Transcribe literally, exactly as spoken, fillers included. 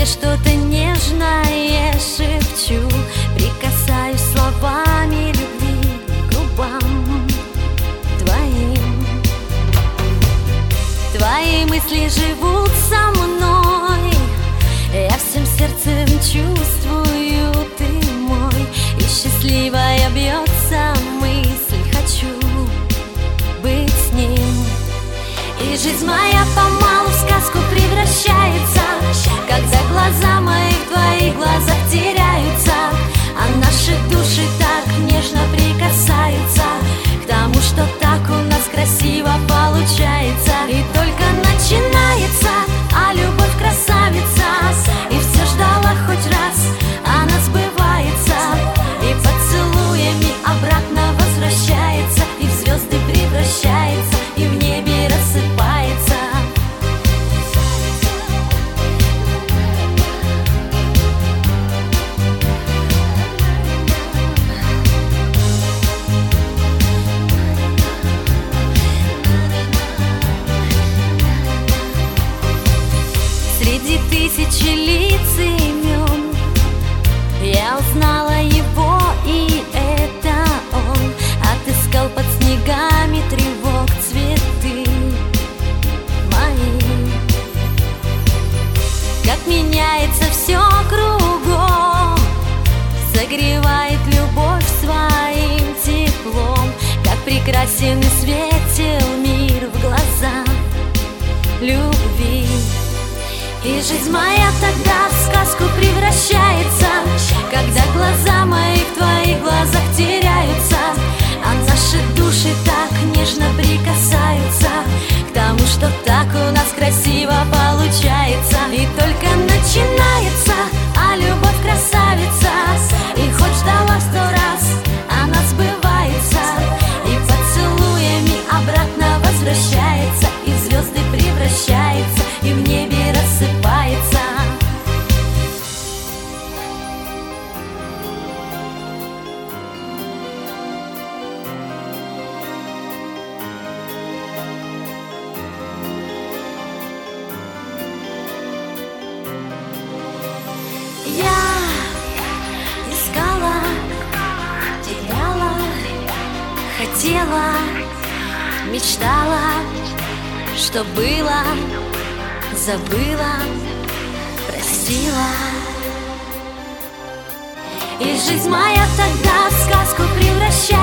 что-то нежное шепчу, прикасаюсь словами любви к губам твоим. Твои мысли живут со мной, я всем сердцем чувствую, ты мой. И счастливая бьется мысль, хочу быть с ним. И жизнь моя помалу в сказку превращается, когда глаза мои в твоих глазах теряются, а наши души так нежно прикасаются к тому, что так у нас красиво получается. И только начинается, а любовь красавица, и все ждала хоть раз, она сбывается, и поцелуями обратно возвращается, и в звезды превращается, и в небе рассыпается. Среди тысячи лиц и имен я узнала его, и это он. Отыскал под снегами тревог цветы мои. Как меняется все кругом, согревает любовь своим теплом. Как прекрасен и светел мир в глазах любви. И жизнь моя тогда в сказку превращается, когда глаза мои в твоих глазах теряются, а наши души так нежно прикасаются к тому, что так у нас красиво получается. И только начинается, а любовь красавица, и хоть ждала сто раз, она сбывается, и поцелуями обратно возвращается, и в звезды превращается, и в небе рассыпается. Я искала, теряла, хотела, мечтала, что было, забыла, простила. И жизнь моя тогда в сказку превращается,